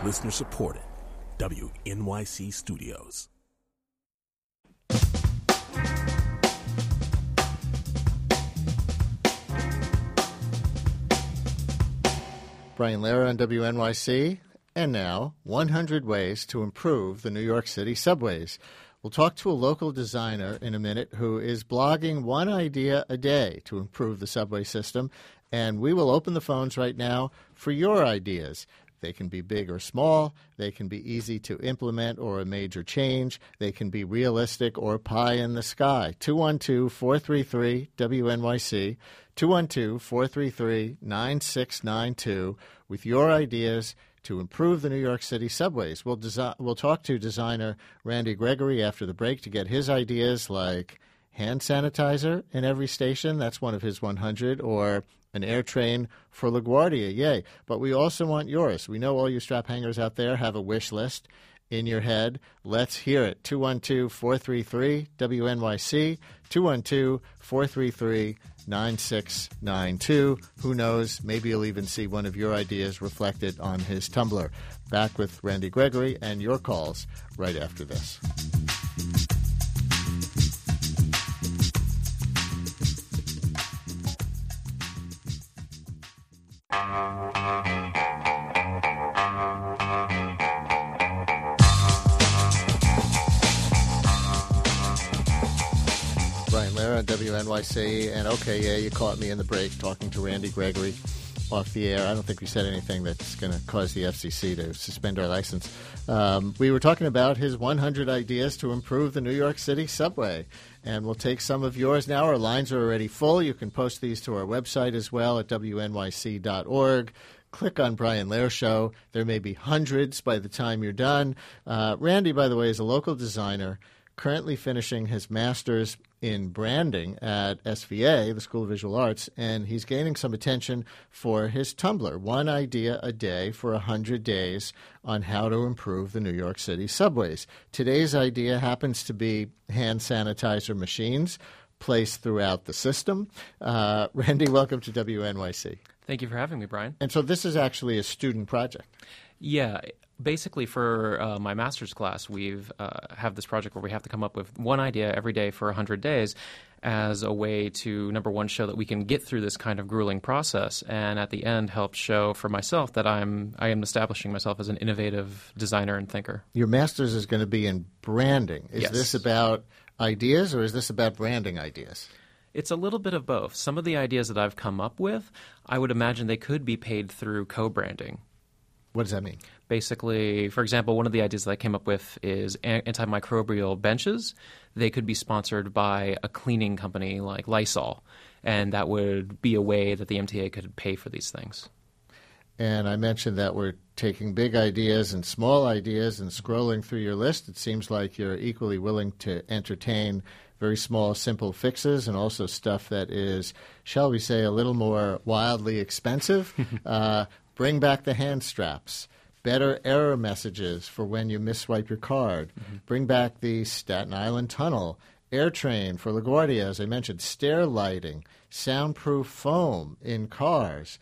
Listener supported. WNYC Studios. Brian Lehrer on WNYC. And now, 100 ways to improve the New York City subways. We'll talk to a local designer in a minute who is blogging one idea a day to improve the subway system. And we will open the phones right now for your ideas. They can be big or small. They can be easy to implement or a major change. They can be realistic or pie in the sky. 212-433-WNYC, 212-433-9692 with your ideas to improve the New York City subways. We'll talk to designer Randy Gregory after the break to get his ideas like hand sanitizer in every station. That's one of his 100, or an air train for LaGuardia. Yay. But we also want yours. We know all you strap hangers out there have a wish list in your head. Let's hear it. 212-433-WNYC, 212-433-9692. Who knows? Maybe you'll even see one of your ideas reflected on his Tumblr. Back with Randy Gregory and your calls right after this. Brian Lehrer on WNYC, and okay, yeah, you caught me in the break talking to Randy Gregory off the air. I don't think we said anything that's going to cause the FCC to suspend our license. We were talking about his 100 ideas to improve the New York City subway, and we'll take some of yours now. Our lines are already full. You can post these to our website as well at wnyc.org. Click on Brian Lehrer Show. There may be hundreds by the time you're done. Randy, by the way, is a local designer currently finishing his master's in branding at SVA, the School of Visual Arts, and he's gaining some attention for his Tumblr, one idea a day for 100 days on how to improve the New York City subways. Today's idea happens to be hand sanitizer machines placed throughout the system. Randy, welcome to WNYC. Thank you for having me, Brian. And so this is actually a student project. Yeah. Basically, for my master's class, we've have this project where we have to come up with one idea every day for 100 days as a way to, number one, show that we can get through this kind of grueling process, and at the end help show for myself that I am establishing myself as an innovative designer and thinker. Your master's is going to be in branding. Is Yes. this about ideas, or is this about branding ideas? It's a little bit of both. Some of the ideas that I've come up with, I would imagine they could be paid through co-branding. What does that mean? Basically, for example, one of the ideas that I came up with is antimicrobial benches. They could be sponsored by a cleaning company like Lysol, and that would be a way that the MTA could pay for these things. And I mentioned that we're taking big ideas and small ideas and scrolling through your list. It seems like you're equally willing to entertain very small, simple fixes and also stuff that is, shall we say, a little more wildly expensive. Bring back the hand straps. Better error messages for when you misswipe your card. Mm-hmm. Bring back the Staten Island Tunnel. Air train for LaGuardia, as I mentioned. Stair lighting. Soundproof foam in cars.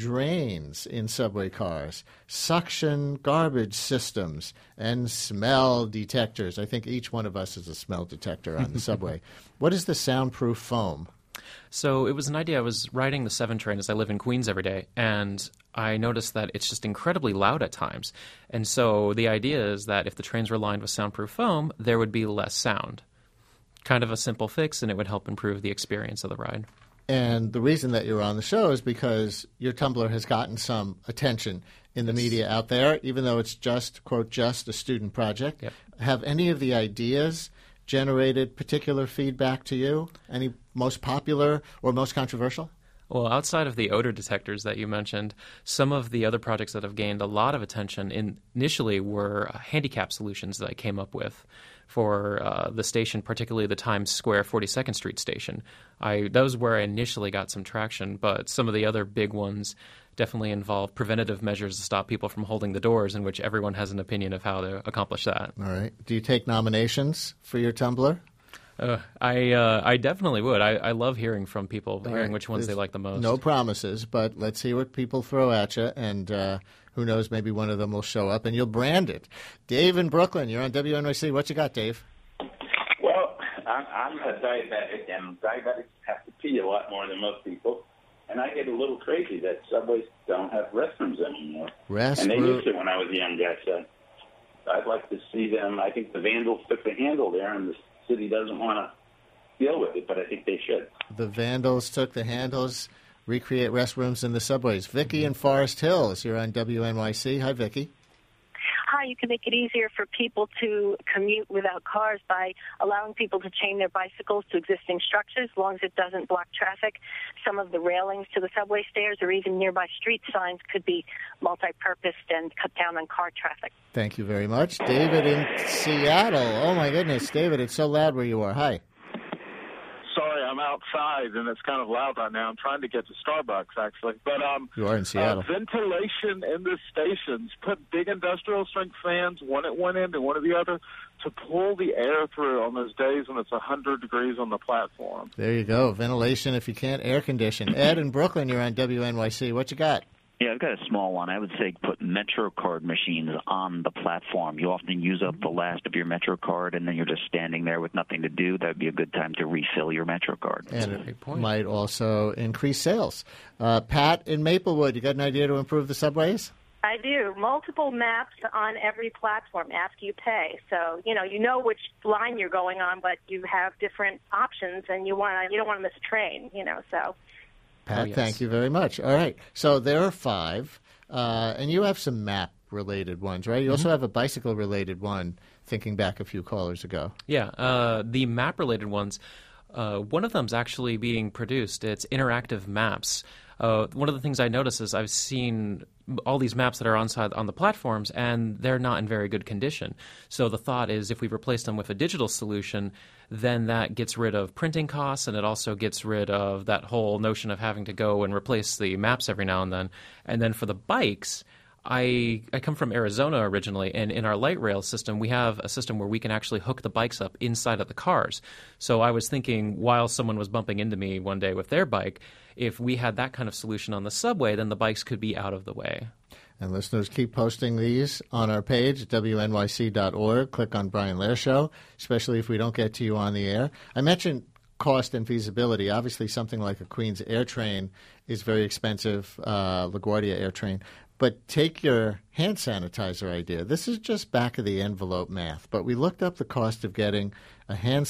Drains in subway cars. Suction garbage systems. And smell detectors. I think each one of us is a smell detector on the subway. What is the soundproof foam? So it was an idea. I was riding the 7 train as I live in Queens every day, and I noticed that it's just incredibly loud at times. And so the idea is that if the trains were lined with soundproof foam, there would be less sound. Kind of a simple fix, and it would help improve the experience of the ride. And the reason that you're on the show is because your Tumblr has gotten some attention in the media out there, even though it's just, quote, just a student project. Yep. Have any of the ideas generated particular feedback to you? Any most popular or most controversial? Well, outside of the odor detectors that you mentioned, some of the other projects that have gained a lot of attention initially were handicap solutions that I came up with for the station, particularly the Times Square 42nd Street station. That was where I initially got some traction, but some of the other big ones definitely involve preventative measures to stop people from holding the doors, in which everyone has an opinion of how to accomplish that. All right. Do you take nominations for your Tumblr? I definitely would. I love hearing from people, hearing which ones they like the most. No promises, but let's see what people throw at you, and who knows, maybe one of them will show up and you'll brand it. Dave in Brooklyn, you're on WNYC. What you got, Dave? Well, I'm a diabetic, and diabetics have to pee a lot more than most people. And I get a little crazy that subways don't have restrooms anymore. And they used to when I was a young guy. So I'd like to see them. I think the vandals took the handle there, and the city doesn't want to deal with it, but I think they should. The vandals took the handles, recreate restrooms in the subways. Vicky in Forest Hills, you're on WNYC. Hi, Vicky. Hi, you can make it easier for people to commute without cars by allowing people to chain their bicycles to existing structures as long as it doesn't block traffic. Some of the railings to the subway stairs or even nearby street signs could be multi-purposed and cut down on car traffic. Thank you very much. David in Seattle. Oh, my goodness. David, it's so loud where you are. Hi. Sorry, I'm outside, and it's kind of loud right now. I'm trying to get to Starbucks, actually. But you are in Seattle. Ventilation in the stations. Put big industrial-strength fans, one at one end and one at the other, to pull the air through on those days when it's 100 degrees on the platform. There you go. Ventilation if you can't air condition. Ed in Brooklyn, you're on WNYC. What you got? Yeah, I've got a small one. I would say put MetroCard machines on the platform. You often use up the last of your MetroCard, and then you're just standing there with nothing to do. That would be a good time to refill your MetroCard. And it might also increase sales. Pat in Maplewood, you got an idea to improve the subways? I do. Multiple maps on every platform after you pay. So, you know which line you're going on, but you have different options, and you don't want to miss a train, so... Pat, Thank you very much. All right. So there are 5, and you have some map-related ones, right? You also have a bicycle-related one, thinking back a few callers ago. Yeah, the map-related ones, one of them is actually being produced. It's interactive maps. One of the things I notice is I've seen all these maps that are on the platforms, and they're not in very good condition. So the thought is if we replace them with a digital solution, then that gets rid of printing costs, and it also gets rid of that whole notion of having to go and replace the maps every now and then. And then for the bikes, I come from Arizona originally, and in our light rail system, we have a system where we can actually hook the bikes up inside of the cars. So I was thinking while someone was bumping into me one day with their bike, if we had that kind of solution on the subway, then the bikes could be out of the way. And listeners, keep posting these on our page at wnyc.org. Click on Brian Lehrer Show, especially if we don't get to you on the air. I mentioned cost and feasibility. Obviously, something like a Queens Air train is very expensive, LaGuardia Air train. But take your hand sanitizer idea. This is just back-of-the-envelope math. But we looked up the cost of getting hand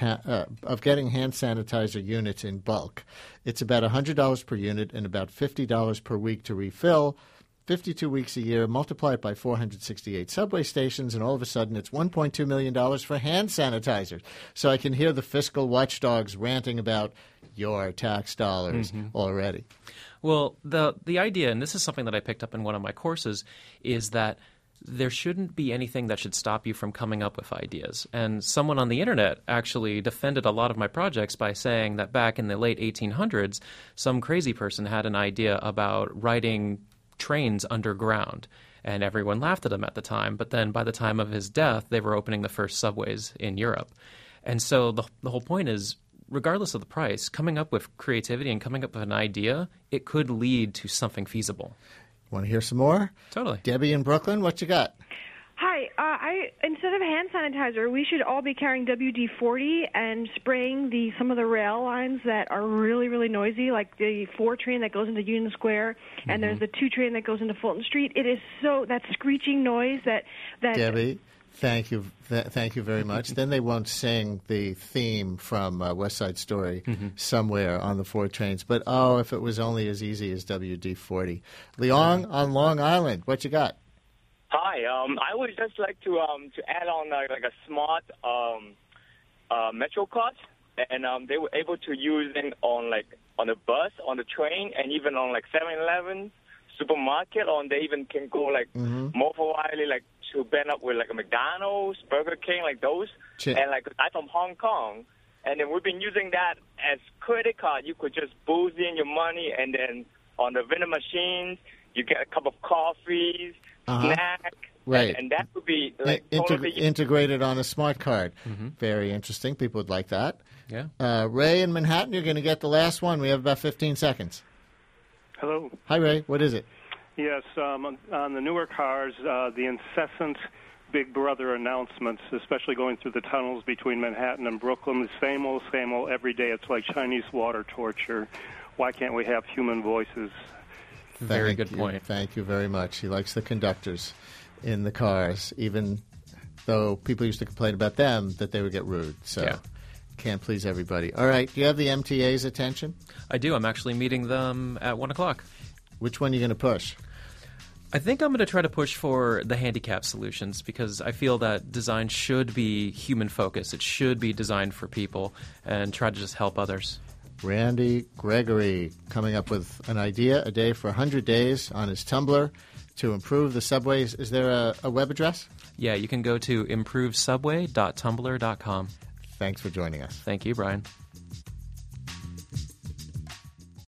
sanitizer units in bulk. It's about $100 per unit and about $50 per week to refill. 52 weeks a year, multiply it by 468 subway stations, and all of a sudden it's $1.2 million for hand sanitizers. So I can hear the fiscal watchdogs ranting about your tax dollars already. Well, the idea, and this is something that I picked up in one of my courses, is that there shouldn't be anything that should stop you from coming up with ideas. And someone on the internet actually defended a lot of my projects by saying that back in the late 1800s, some crazy person had an idea about riding trains underground, and everyone laughed at him at the time. But then by the time of his death, they were opening the first subways in Europe. And so the whole point is, regardless of the price, coming up with creativity and coming up with an idea, it could lead to something feasible. Want to hear some more? Totally. Debbie in Brooklyn, what you got? Hi. Instead of hand sanitizer, we should all be carrying WD-40 and spraying some of the rail lines that are really, really noisy, like the 4 train that goes into Union Square, and there's the 2 train that goes into Fulton Street. It is that screeching noise that Debbie, thank you very much. Then they won't sing the theme from West Side Story somewhere on the 4 trains. But, if it was only as easy as WD-40. Leong on Long Island, what you got? Hi, I would just like to add on like a smart Metro card, and they were able to use it on the bus, on the train, and even on 7-Eleven, supermarket, or they even can go more for widely to band up with a McDonald's, Burger King, those, and I'm from Hong Kong, and then we've been using that as credit card. You could just boost in your money, and then on the vending machines, you get a cup of coffees. Snack, right, and that would be integrated on a smart card. Very interesting. People would like that. Yeah. Ray in Manhattan, you're going to get the last one. We have about 15 seconds. Hello. Hi, Ray. What is it? Yes, on the newer cars, the incessant Big Brother announcements, especially going through the tunnels between Manhattan and Brooklyn, the same old, every day. It's like Chinese water torture. Why can't we have human voices? Very good point. Thank you very much. He likes the conductors in the cars, even though people used to complain about them that they would get rude. So can't please everybody. All right. Do you have the MTA's attention? I do. I'm actually meeting them at 1 o'clock. Which one are you going to push? I think I'm going to try to push for the handicap solutions because I feel that design should be human-focused. It should be designed for people and try to just help others. Randy Gregory coming up with an idea a day for 100 days on his Tumblr to improve the subways. Is there a web address? Yeah, you can go to improvesubway.tumblr.com. Thanks for joining us. Thank you, Brian.